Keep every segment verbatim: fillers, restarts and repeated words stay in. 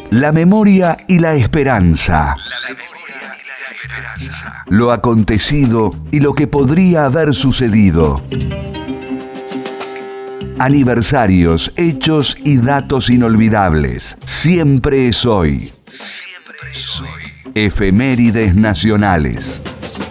La memoria y la esperanza. Lo acontecido y lo que podría haber sucedido. Aniversarios, hechos y datos inolvidables. Siempre es hoy. Siempre es hoy. Efemérides nacionales.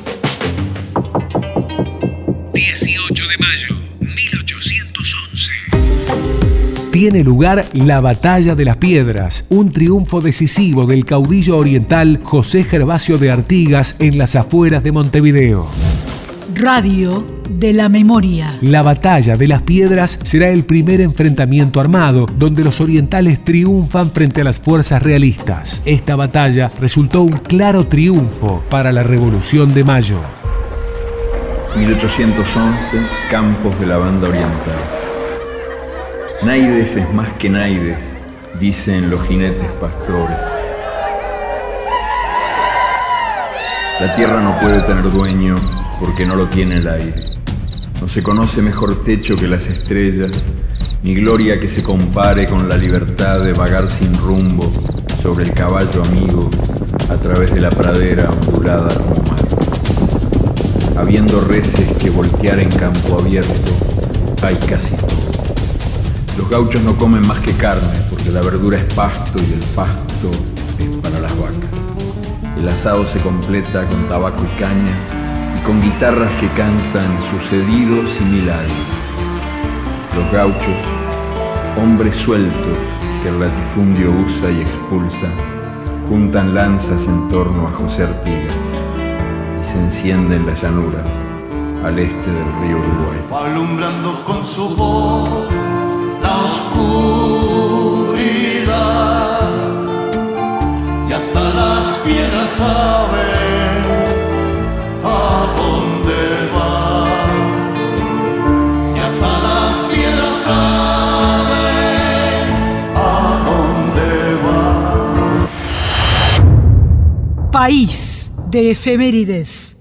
dieciocho de mayo, mil ochocientos once. Tiene lugar la Batalla de las Piedras, un triunfo decisivo del caudillo oriental José Gervasio de Artigas en las afueras de Montevideo. Radio de la Memoria. La Batalla de las Piedras será el primer enfrentamiento armado donde los orientales triunfan frente a las fuerzas realistas. Esta batalla resultó un claro triunfo para la Revolución de Mayo. mil ochocientos once, campos de la Banda Oriental. Naides es más que Naides, dicen los jinetes pastores. La tierra no puede tener dueño porque no lo tiene el aire. No se conoce mejor techo que las estrellas, ni gloria que se compare con la libertad de vagar sin rumbo sobre el caballo amigo a través de la pradera ondulada como mar. Habiendo reses que voltear en campo abierto, hay casi todo. Los gauchos no comen más que carne, porque la verdura es pasto y el pasto es para las vacas. El asado se completa con tabaco y caña y con guitarras que cantan sucedidos y milagros. Los gauchos, hombres sueltos que el latifundio usa y expulsa, juntan lanzas en torno a José Artigas y se encienden las llanuras al este del río Uruguay. Alumbrando con su voz la oscuridad, y hasta las piedras saben a dónde va, y hasta las piedras saben a dónde va. País de efemérides.